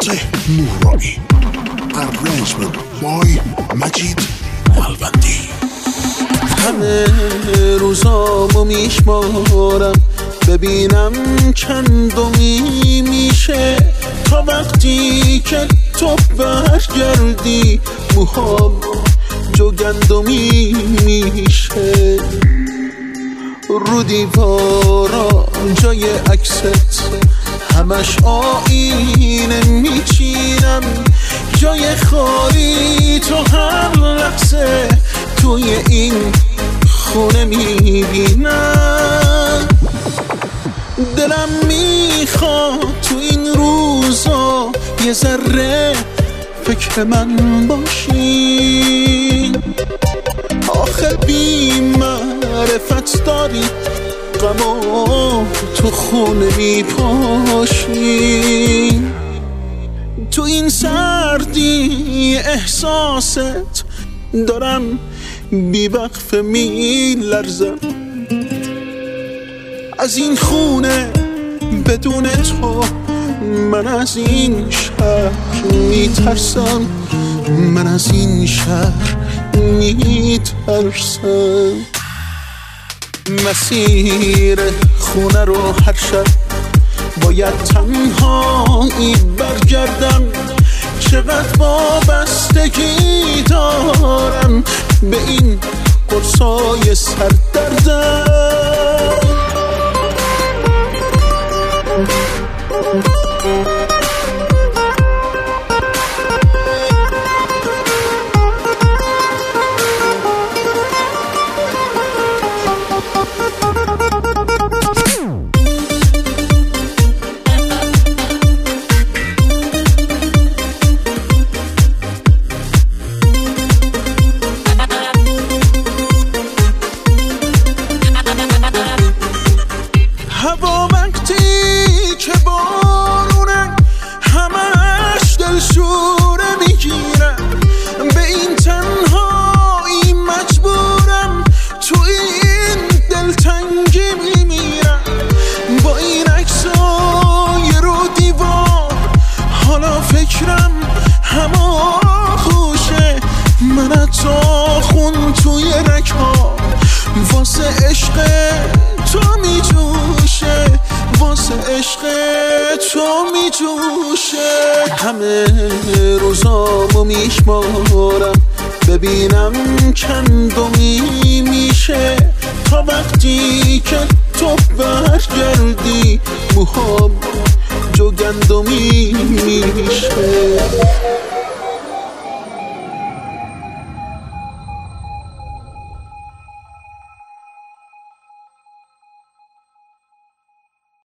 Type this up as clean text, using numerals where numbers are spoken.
فاتح نورانی arrangement بای مجید مالبندی. همه روزامو میشمارم ببینم چندمی میشه تا وقتی که تو برگردی موهام جوگندمی میشه. رو دیوارا جای عکست همش آینه میچینم، جای خالی تو هر لحظه توی این خونه میبینم. دلم میخواد تو این روزا یه ذره فکر من باشی، آخه بی معرفت داری غمو تو خونه میپاشی. تو این سردی احساست دارم بیوقف میلرزم، از این خونه بدون تو من از این شهر میترسم، من از این شهر میترسم. مسیر خونه رو هر شب باید تنهایی برگردم، چقدر وابستگی دارم به این قرصای سردردم. هوا وقتی که بارونه همش دلشوره میگیرم، به این تنهایی مجبورم تو این دلتنگی میمیرم. با این عکسای رو دیوار حالا فکرم همه خوشه، من حتی خون توی رکا واسه عشق تو میجوشه، واسه عشق تو میجوشه. همه روزامو میشمارم ببینم چندمی میشه تا وقتی که تو برگردی موهام جوگندمی میشه.